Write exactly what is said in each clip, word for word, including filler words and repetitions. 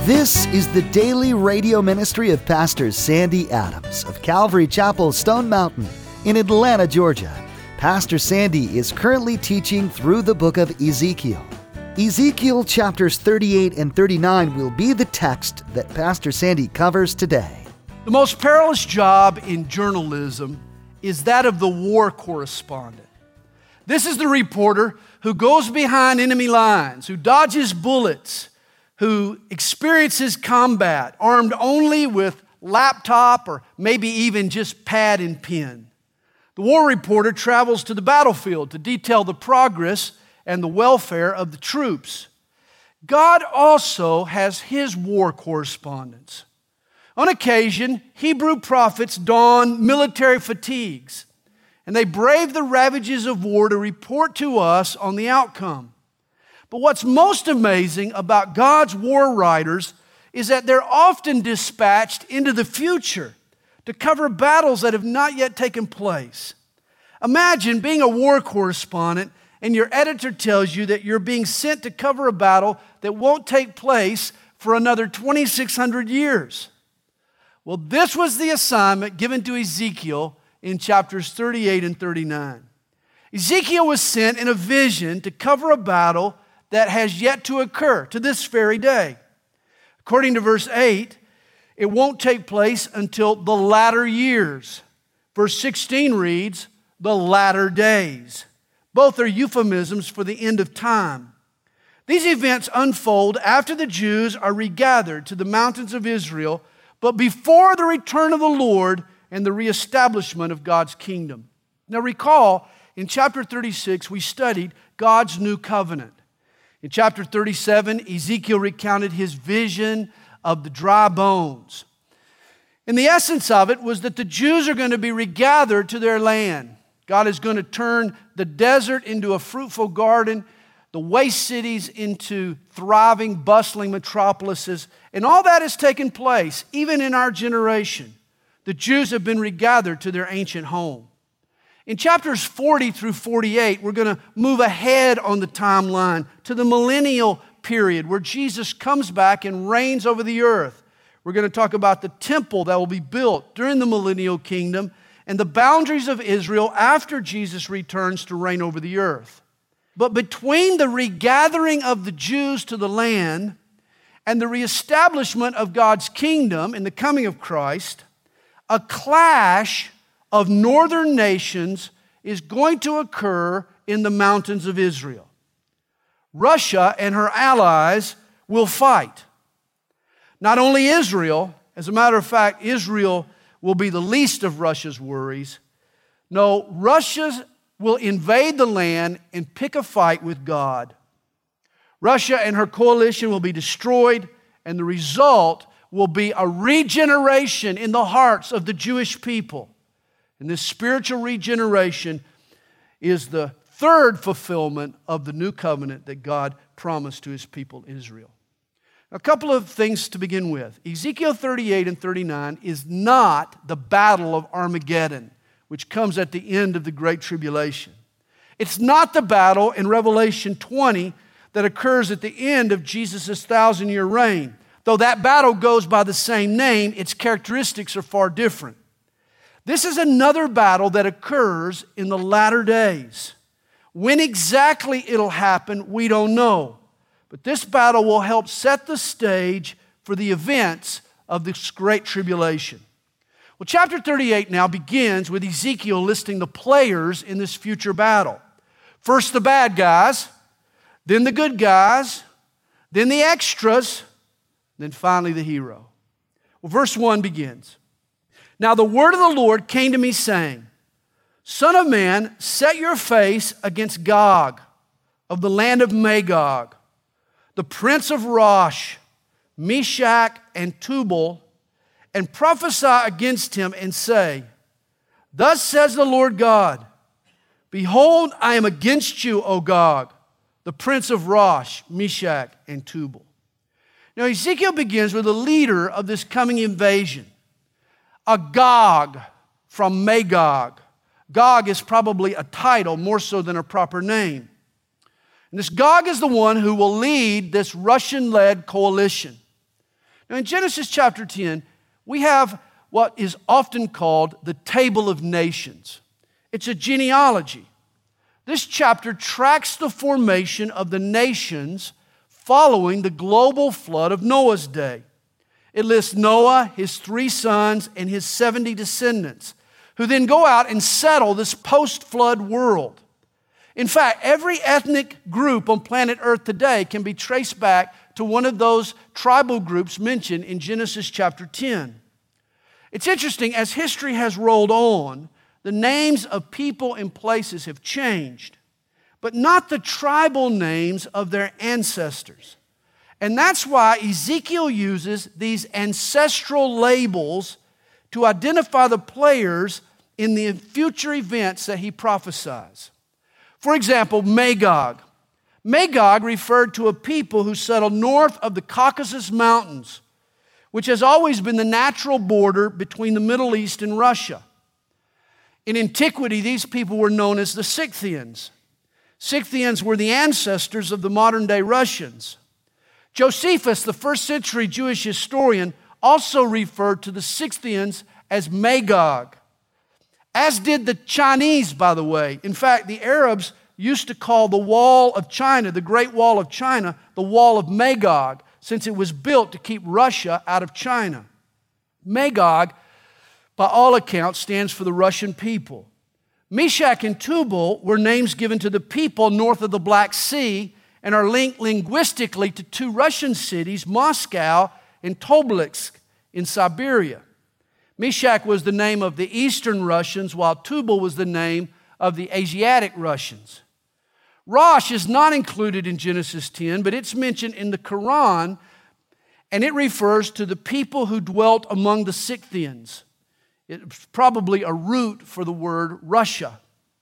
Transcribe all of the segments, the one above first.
This is the daily radio ministry of Pastor Sandy Adams of Calvary Chapel, Stone Mountain in Atlanta, Georgia. Pastor Sandy is currently teaching through the book of Ezekiel. Ezekiel chapters thirty-eight and thirty-nine will be the text that Pastor Sandy covers today. The most perilous job in journalism is that of the war correspondent. This is the reporter who goes behind enemy lines, who dodges bullets, who experiences combat armed only with laptop or maybe even just pad and pen. The war reporter travels to the battlefield to detail the progress and the welfare of the troops. God also has His war correspondents. On occasion, Hebrew prophets don military fatigues, and they brave the ravages of war to report to us on the outcome. But what's most amazing about God's war writers is that they're often dispatched into the future to cover battles that have not yet taken place. Imagine being a war correspondent and your editor tells you that you're being sent to cover a battle that won't take place for another twenty-six hundred years. Well, this was the assignment given to Ezekiel in chapters thirty-eight and thirty-nine. Ezekiel was sent in a vision to cover a battle that has yet to occur to this very day. According to verse eight, it won't take place until the latter years. Verse sixteen reads, the latter days. Both are euphemisms for the end of time. These events unfold after the Jews are regathered to the mountains of Israel, but before the return of the Lord and the reestablishment of God's kingdom. Now recall, in chapter thirty-six, we studied God's new covenant. In chapter thirty-seven, Ezekiel recounted his vision of the dry bones. And the essence of it was that the Jews are going to be regathered to their land. God is going to turn the desert into a fruitful garden, the waste cities into thriving, bustling metropolises. And all that has taken place, even in our generation. The Jews have been regathered to their ancient home. In chapters forty through forty-eight, we're going to move ahead on the timeline to the millennial period where Jesus comes back and reigns over the earth. We're going to talk about the temple that will be built during the millennial kingdom and the boundaries of Israel after Jesus returns to reign over the earth. But between the regathering of the Jews to the land and the reestablishment of God's kingdom in the coming of Christ, a clash of northern nations is going to occur in the mountains of Israel. Russia and her allies will fight. Not only Israel, as a matter of fact, Israel will be the least of Russia's worries. No, Russia will invade the land and pick a fight with God. Russia and her coalition will be destroyed, and the result will be a regeneration in the hearts of the Jewish people. And this spiritual regeneration is the third fulfillment of the new covenant that God promised to His people Israel. A couple of things to begin with. Ezekiel thirty-eight and thirty-nine is not the battle of Armageddon, which comes at the end of the Great Tribulation. It's not the battle in Revelation twenty that occurs at the end of Jesus' thousand-year reign. Though that battle goes by the same name, its characteristics are far different. This is another battle that occurs in the latter days. When exactly it'll happen, we don't know. But this battle will help set the stage for the events of this great tribulation. Well, chapter thirty-eight now begins with Ezekiel listing the players in this future battle. First the bad guys, then the good guys, then the extras, then finally the hero. Well, verse one begins. Now the word of the Lord came to me saying, Son of man, set your face against Gog of the land of Magog, the prince of Rosh, Meshach, and Tubal, and prophesy against him and say, Thus says the Lord God, Behold, I am against you, O Gog, the prince of Rosh, Meshach, and Tubal. Now Ezekiel begins with the leader of this coming invasion, a Gog from Magog. Gog is probably a title more so than a proper name. And this Gog is the one who will lead this Russian-led coalition. Now, in Genesis chapter ten, we have what is often called the Table of Nations. It's a genealogy. This chapter tracks the formation of the nations following the global flood of Noah's day. It lists Noah, his three sons, and his seventy descendants, who then go out and settle this post-flood world. In fact, every ethnic group on planet Earth today can be traced back to one of those tribal groups mentioned in Genesis chapter ten. It's interesting, as history has rolled on, the names of people and places have changed, but not the tribal names of their ancestors. And that's why Ezekiel uses these ancestral labels to identify the players in the future events that he prophesies. For example, Magog. Magog referred to a people who settled north of the Caucasus Mountains, which has always been the natural border between the Middle East and Russia. In antiquity, these people were known as the Scythians. Scythians were the ancestors of the modern-day Russians. Josephus, the first century Jewish historian, also referred to the Scythians as Magog, as did the Chinese, by the way. In fact, the Arabs used to call the Wall of China, the Great Wall of China, the Wall of Magog, since it was built to keep Russia out of China. Magog, by all accounts, stands for the Russian people. Meshach and Tubal were names given to the people north of the Black Sea and are linked linguistically to two Russian cities, Moscow and Tobolsk in Siberia. Meshach was the name of the Eastern Russians, while Tubal was the name of the Asiatic Russians. Rosh is not included in Genesis ten, but it's mentioned in the Quran, and it refers to the people who dwelt among the Scythians. It's probably a root for the word Russia.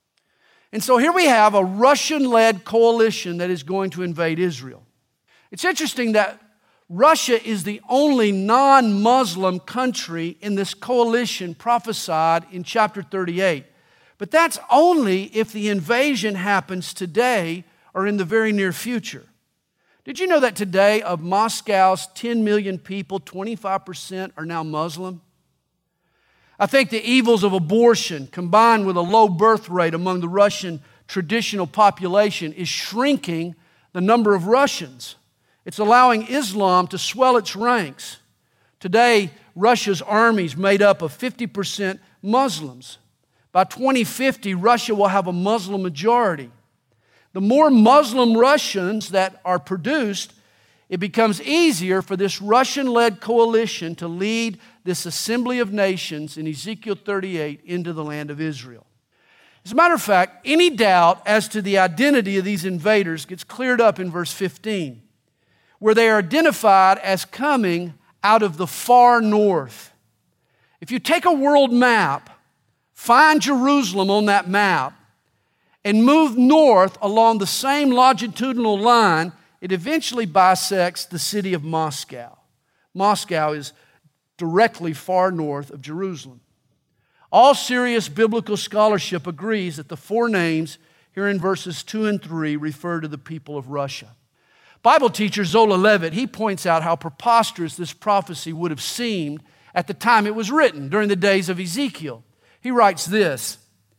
And so here we have a Russian-led coalition that is going to invade Israel. It's interesting that Russia is the only non-Muslim country in this coalition prophesied in chapter thirty-eight. But that's only if the invasion happens today or in the very near future. Did you know that today of Moscow's ten million people, twenty-five percent are now Muslim? I think the evils of abortion combined with a low birth rate among the Russian traditional population is shrinking the number of Russians. It's allowing Islam to swell its ranks. Today, Russia's army is made up of fifty percent Muslims. By twenty fifty, Russia will have a Muslim majority. The more Muslim Russians that are produced, it becomes easier for this Russian-led coalition to lead this assembly of nations in Ezekiel thirty-eight into the land of Israel. As a matter of fact, any doubt as to the identity of these invaders gets cleared up in verse fifteen, where they are identified as coming out of the far north. If you take a world map, find Jerusalem on that map, and move north along the same longitudinal line, it eventually bisects the city of Moscow. Moscow is directly far north of Jerusalem. All serious biblical scholarship agrees that the four names here in verses two and three refer to the people of Russia. Bible teacher Zola Levitt, he points out how preposterous this prophecy would have seemed at the time it was written, during the days of Ezekiel. He writes this: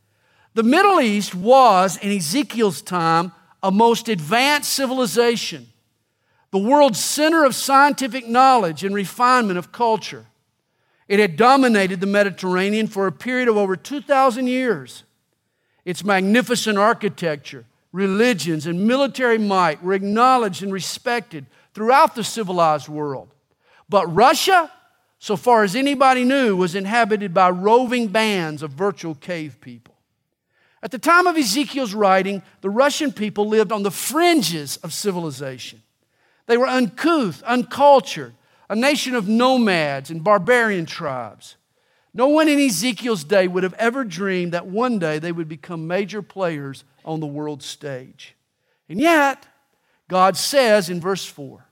the Middle East was, in Ezekiel's time, a most advanced civilization, the world's center of scientific knowledge and refinement of culture. It had dominated the Mediterranean for a period of over two thousand years. Its magnificent architecture, religions, and military might were acknowledged and respected throughout the civilized world. But Russia, so far as anybody knew, was inhabited by roving bands of virtual cave people. At the time of Ezekiel's writing, the Russian people lived on the fringes of civilization. They were uncouth, uncultured, a nation of nomads and barbarian tribes. No one in Ezekiel's day would have ever dreamed that one day they would become major players on the world stage. And yet, God says in verse four,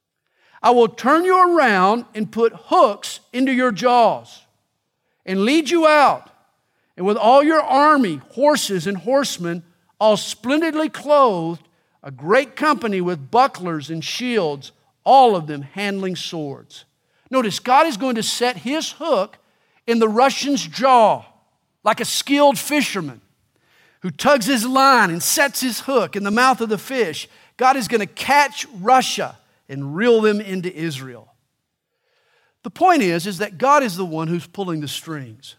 I will turn you around and put hooks into your jaws and lead you out, and with all your army, horses and horsemen, all splendidly clothed, a great company with bucklers and shields, all of them handling swords. Notice, God is going to set his hook in the Russian's jaw like a skilled fisherman who tugs his line and sets his hook in the mouth of the fish. God is going to catch Russia and reel them into Israel. The point is, is that God is the one who's pulling the strings.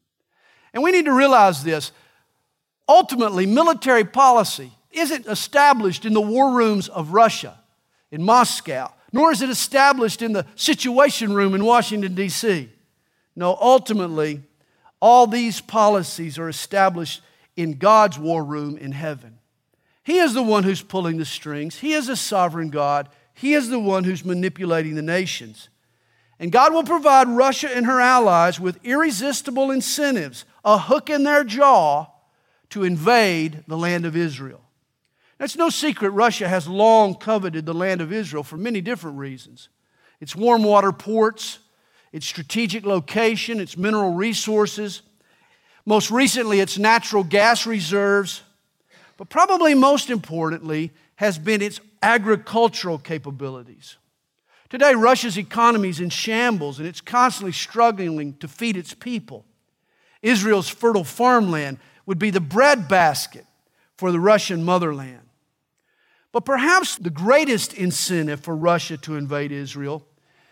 And we need to realize this. Ultimately, military policy isn't established in the war rooms of Russia, in Moscow, nor is it established in the Situation Room in Washington, D C No, ultimately, all these policies are established in God's war room in heaven. He is the one who's pulling the strings. He is a sovereign God. He is the one who's manipulating the nations. And God will provide Russia and her allies with irresistible incentives, a hook in their jaw to invade the land of Israel. Now, it's no secret Russia has long coveted the land of Israel for many different reasons. Its warm water ports, its strategic location, its mineral resources, most recently its natural gas reserves, but probably most importantly has been its agricultural capabilities. Today, Russia's economy is in shambles and it's constantly struggling to feed its people. Israel's fertile farmland would be the breadbasket for the Russian motherland. But perhaps the greatest incentive for Russia to invade Israel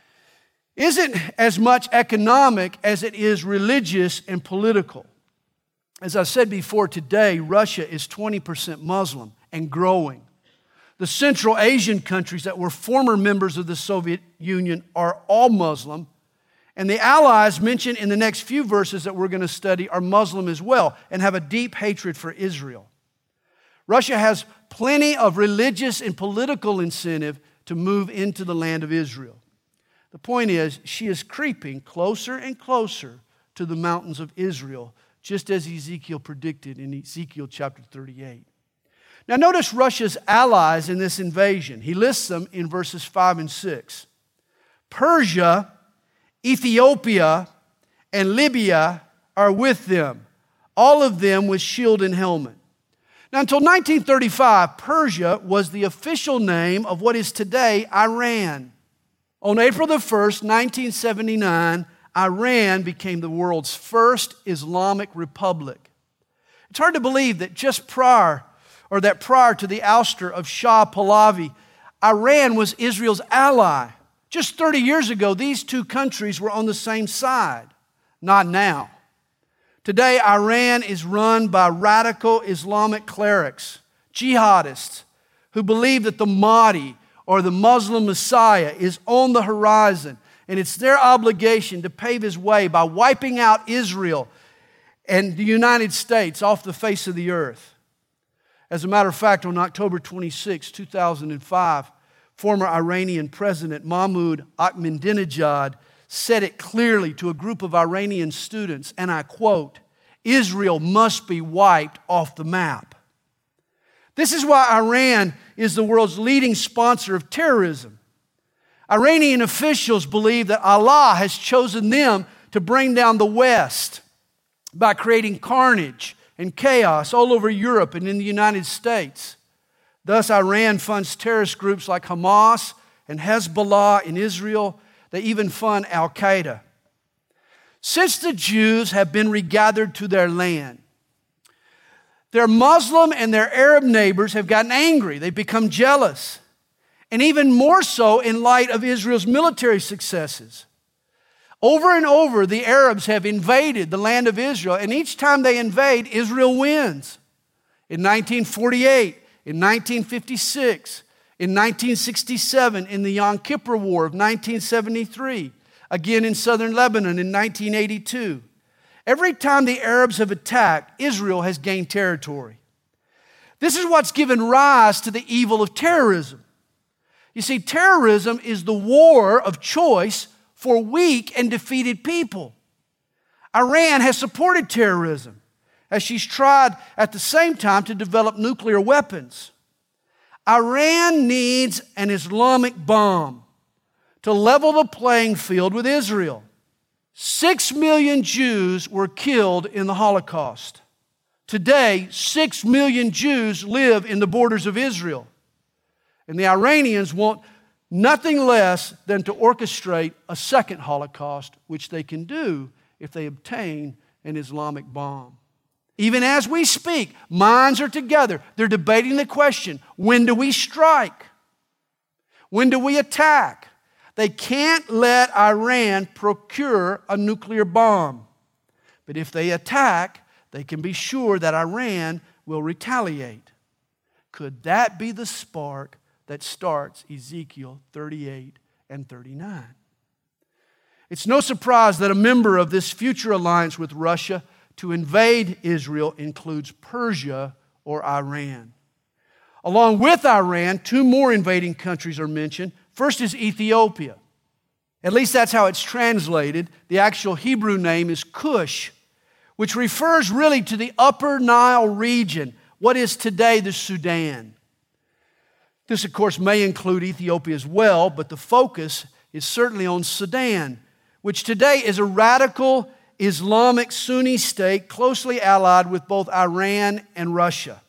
isn't as much economic as it is religious and political. As I said before, today, Russia is twenty percent Muslim and growing. The Central Asian countries that were former members of the Soviet Union are all Muslim, and the allies mentioned in the next few verses that we're going to study are Muslim as well and have a deep hatred for Israel. Russia has plenty of religious and political incentive to move into the land of Israel. The point is, she is creeping closer and closer to the mountains of Israel, just as Ezekiel predicted in Ezekiel chapter thirty-eight. Now notice Russia's allies in this invasion. He lists them in verses five and six. Persia, Ethiopia, and Libya are with them, all of them with shield and helmet. Now until nineteen thirty-five, Persia was the official name of what is today Iran. On April the first, nineteen seventy-nine, Iran became the world's first Islamic republic. It's hard to believe that just prior or that prior to the ouster of Shah Pahlavi, Iran was Israel's ally. Just thirty years ago, these two countries were on the same side. Not now. Today, Iran is run by radical Islamic clerics, jihadists, who believe that the Mahdi, or the Muslim Messiah, is on the horizon, and it's their obligation to pave his way by wiping out Israel and the United States off the face of the earth. As a matter of fact, on October twenty-sixth, two thousand five, former Iranian President Mahmoud Ahmadinejad said it clearly to a group of Iranian students, and I quote, "Israel must be wiped off the map." This is why Iran is the world's leading sponsor of terrorism. Iranian officials believe that Allah has chosen them to bring down the West by creating carnage and chaos all over Europe and in the United States. Thus, Iran funds terrorist groups like Hamas and Hezbollah in Israel. They even fund Al-Qaeda. Since the Jews have been regathered to their land, their Muslim and their Arab neighbors have gotten angry. They've become jealous. And even more so in light of Israel's military successes. Over and over, the Arabs have invaded the land of Israel, and each time they invade, Israel wins. In nineteen forty-eight, in nineteen fifty-six, in nineteen sixty-seven, in the Yom Kippur War of nineteen seventy-three, again in southern Lebanon in nineteen eighty-two. Every time the Arabs have attacked, Israel has gained territory. This is what's given rise to the evil of terrorism. You see, terrorism is the war of choice for weak and defeated people. Iran has supported terrorism as she's tried at the same time to develop nuclear weapons. Iran needs an Islamic bomb to level the playing field with Israel. Six million Jews were killed in the Holocaust. Today, six million Jews live in the borders of Israel. And the Iranians want nothing less than to orchestrate a second Holocaust, which they can do if they obtain an Islamic bomb. Even as we speak, minds are together. They're debating the question, when do we strike? When do we attack? They can't let Iran procure a nuclear bomb. But if they attack, they can be sure that Iran will retaliate. Could that be the spark that starts Ezekiel thirty-eight and thirty-nine? It's no surprise that a member of this future alliance with Russia to invade Israel includes Persia or Iran. Along with Iran, two more invading countries are mentioned. First is Ethiopia. At least that's how it's translated. The actual Hebrew name is Cush, which refers really to the Upper Nile region, what is today the Sudan. This, of course, may include Ethiopia as well, but the focus is certainly on Sudan, which today is a radical Islamic Sunni state closely allied with both Iran and Russia.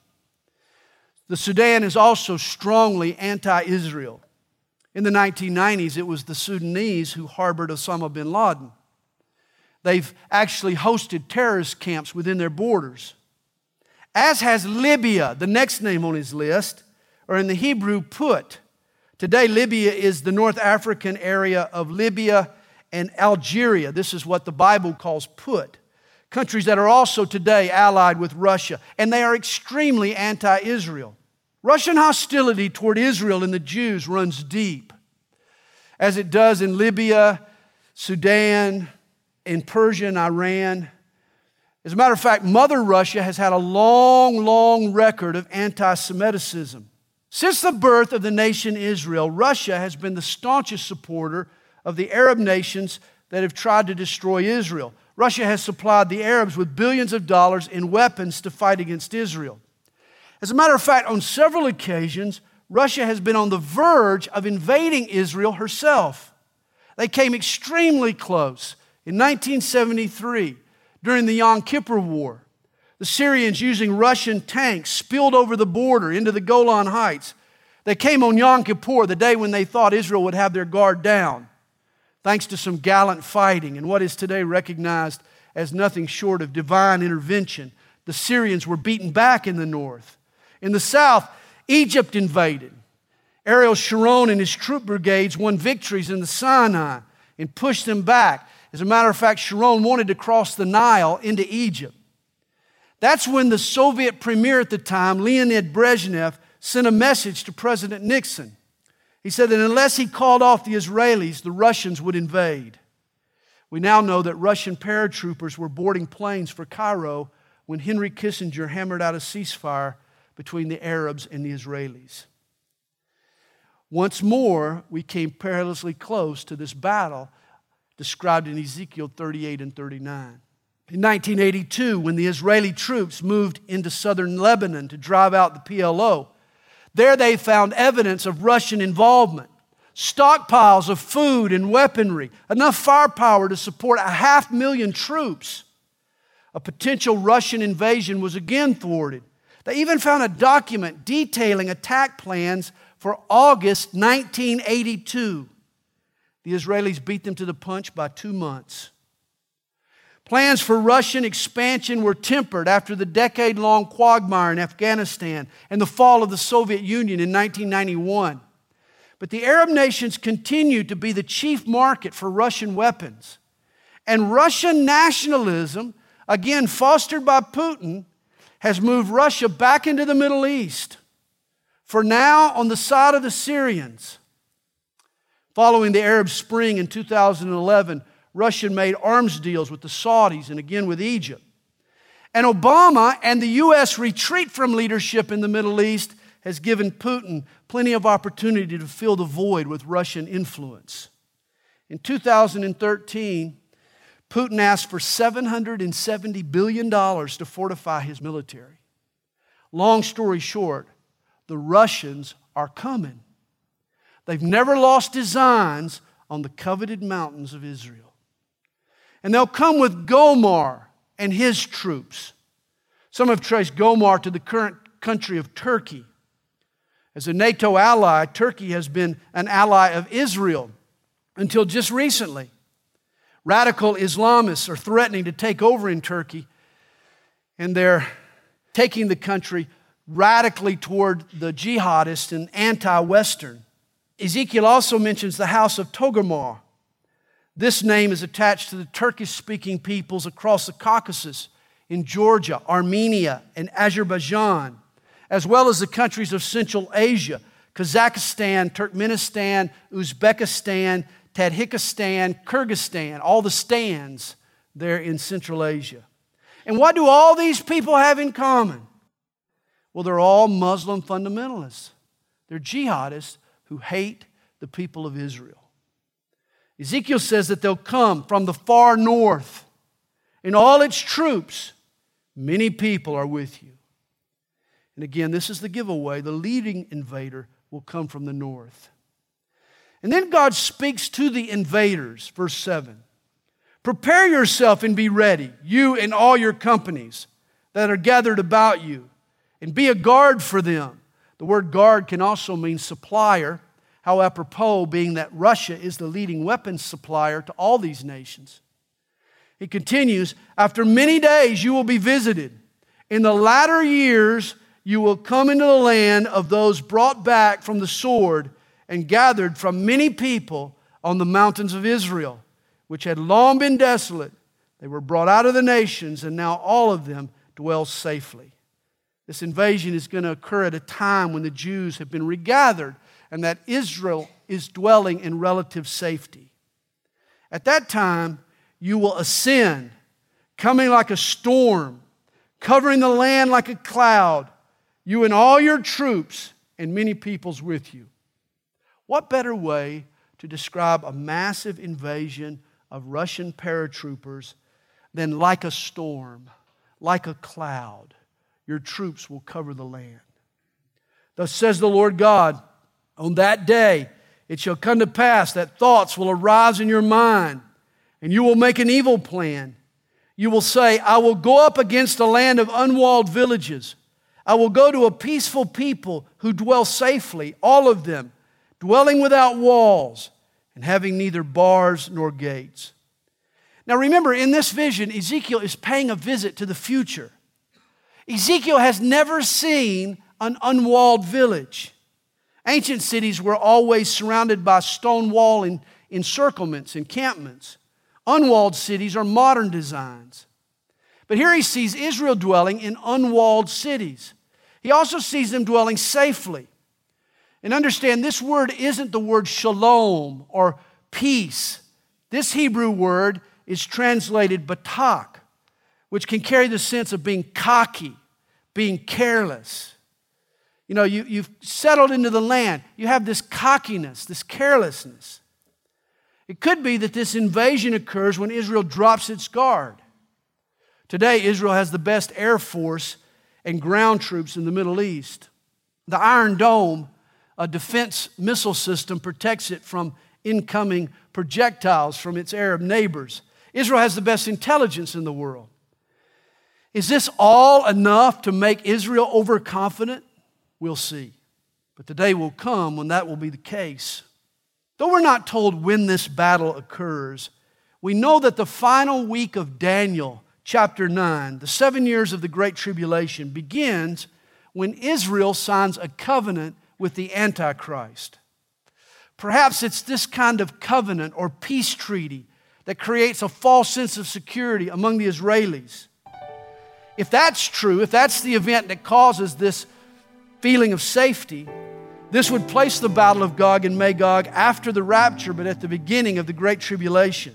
The Sudan is also strongly anti-Israel. In the nineteen nineties, it was the Sudanese who harbored Osama bin Laden. They've actually hosted terrorist camps within their borders. As has Libya, the next name on his list, or in the Hebrew, Put. Today, Libya is the North African area of Libya and Algeria. This is what the Bible calls Put. Countries that are also today allied with Russia, and they are extremely anti-Israel. Russian hostility toward Israel and the Jews runs deep, as it does in Libya, Sudan, in Persia and Iran. As a matter of fact, Mother Russia has had a long, long record of anti-Semiticism. Since the birth of the nation Israel, Russia has been the staunchest supporter of the Arab nations that have tried to destroy Israel. Russia has supplied the Arabs with billions of dollars in weapons to fight against Israel. As a matter of fact, on several occasions, Russia has been on the verge of invading Israel herself. They came extremely close. In nineteen seventy-three, during the Yom Kippur War, the Syrians, using Russian tanks, spilled over the border into the Golan Heights. They came on Yom Kippur, the day when they thought Israel would have their guard down, thanks to some gallant fighting and what is today recognized as nothing short of divine intervention. The Syrians were beaten back in the north. In the south, Egypt invaded. Ariel Sharon and his troop brigades won victories in the Sinai and pushed them back. As a matter of fact, Sharon wanted to cross the Nile into Egypt. That's when the Soviet premier at the time, Leonid Brezhnev, sent a message to President Nixon. He said that unless he called off the Israelis, the Russians would invade. We now know that Russian paratroopers were boarding planes for Cairo when Henry Kissinger hammered out a ceasefire between the Arabs and the Israelis. Once more, we came perilously close to this battle described in Ezekiel thirty-eight and thirty-nine. In nineteen eighty-two, when the Israeli troops moved into southern Lebanon to drive out the P L O, there they found evidence of Russian involvement, stockpiles of food and weaponry, enough firepower to support a half million troops. A potential Russian invasion was again thwarted. They even found a document detailing attack plans for August nineteen eighty-two. The Israelis beat them to the punch by two months. Plans for Russian expansion were tempered after the decade-long quagmire in Afghanistan and the fall of the Soviet Union in nineteen ninety-one. But the Arab nations continued to be the chief market for Russian weapons. And Russian nationalism, again fostered by Putin, has moved Russia back into the Middle East. For now, on the side of the Syrians. Following the Arab Spring in two thousand eleven, Russia made arms deals with the Saudis and again with Egypt. And Obama and the U S retreat from leadership in the Middle East has given Putin plenty of opportunity to fill the void with Russian influence. In two thousand thirteen, Putin asked for seven hundred seventy billion dollars to fortify his military. Long story short, the Russians are coming. They've never lost designs on the coveted mountains of Israel. And they'll come with Gomar and his troops. Some have traced Gomar to the current country of Turkey. As a NATO ally, Turkey has been an ally of Israel until just recently. Radical Islamists are threatening to take over in Turkey, and they're taking the country radically toward the jihadists and anti-Western. Ezekiel also mentions the house of Togarmah. This name is attached to the Turkish-speaking peoples across the Caucasus, in Georgia, Armenia, and Azerbaijan, as well as the countries of Central Asia, Kazakhstan, Turkmenistan, Uzbekistan, Tajikistan, Kyrgyzstan, all the stands there in Central Asia. And what do all these people have in common? Well, they're all Muslim fundamentalists. They're jihadists who hate the people of Israel. Ezekiel says that they'll come from the far north, and all its troops, many people are with you. And again, this is the giveaway. The leading invader will come from the north. And then God speaks to the invaders, verse seven. Prepare yourself and be ready, you and all your companies that are gathered about you, and be a guard for them. The word guard can also mean supplier, how apropos being that Russia is the leading weapons supplier to all these nations. He continues, after many days you will be visited. In the latter years you will come into the land of those brought back from the sword and gathered from many people on the mountains of Israel, which had long been desolate. They were brought out of the nations, and now all of them dwell safely. This invasion is going to occur at a time when the Jews have been regathered and that Israel is dwelling in relative safety. At that time, you will ascend, coming like a storm, covering the land like a cloud, you and all your troops and many peoples with you. What better way to describe a massive invasion of Russian paratroopers than like a storm, like a cloud? Your troops will cover the land. Thus says the Lord God, on that day it shall come to pass that thoughts will arise in your mind, and you will make an evil plan. You will say, I will go up against a land of unwalled villages. I will go to a peaceful people who dwell safely, all of them, dwelling without walls and having neither bars nor gates. Now remember, in this vision, Ezekiel is paying a visit to the future. Ezekiel has never seen an unwalled village. Ancient cities were always surrounded by stone wall and encirclements, encampments. Unwalled cities are modern designs. But here he sees Israel dwelling in unwalled cities. He also sees them dwelling safely. And understand, this word isn't the word shalom or peace. This Hebrew word is translated batak, which can carry the sense of being cocky, being careless. You know, you, you've settled into the land. You have this cockiness, this carelessness. It could be that this invasion occurs when Israel drops its guard. Today, Israel has the best air force and ground troops in the Middle East. The Iron Dome, a defense missile system, protects it from incoming projectiles from its Arab neighbors. Israel has the best intelligence in the world. Is this all enough to make Israel overconfident? We'll see. But the day will come when that will be the case. Though we're not told when this battle occurs, we know that the final week of Daniel, chapter nine, the seven years of the Great Tribulation, begins when Israel signs a covenant with the Antichrist. Perhaps it's this kind of covenant or peace treaty that creates a false sense of security among the Israelis. If that's true, if that's the event that causes this feeling of safety, this would place the battle of Gog and Magog after the rapture, but at the beginning of the Great Tribulation.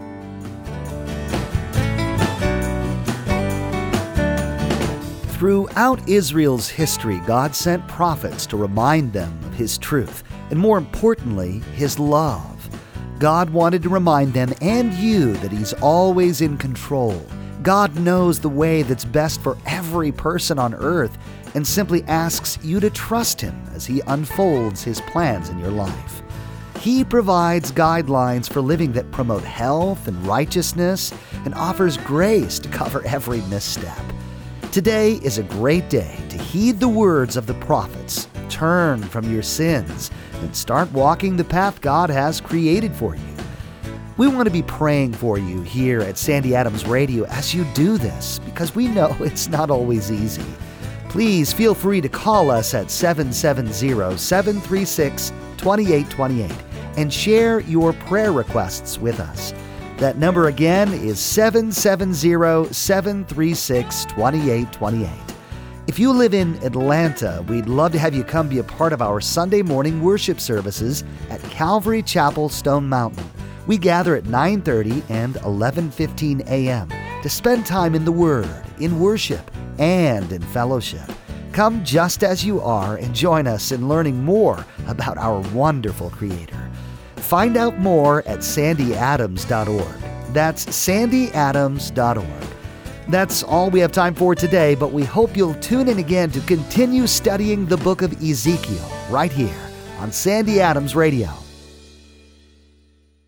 Throughout Israel's history, God sent prophets to remind them of His truth, and more importantly, His love. God wanted to remind them and you that He's always in control. God knows the way that's best for every person on earth and simply asks you to trust Him as He unfolds His plans in your life. He provides guidelines for living that promote health and righteousness and offers grace to cover every misstep. Today is a great day to heed the words of the prophets turn from your sins and start walking the path God has created for you. We want to be praying for you here at Sandy Adams Radio as you do this, because we know it's not always easy. Please feel free to call us at seven seven zero, seven three six, two eight two eight and share your prayer requests with us. That number again is seven seven zero, seven three six, two eight two eight. If you live in Atlanta, we'd love to have you come be a part of our Sunday morning worship services at Calvary Chapel, Stone Mountain. We gather at nine thirty and eleven fifteen a.m. to spend time in the Word, in worship, and in fellowship. Come just as you are and join us in learning more about our wonderful Creator. Find out more at sandy adams dot org. That's sandy adams dot org. That's all we have time for today, but we hope you'll tune in again to continue studying the book of Ezekiel right here on Sandy Adams Radio.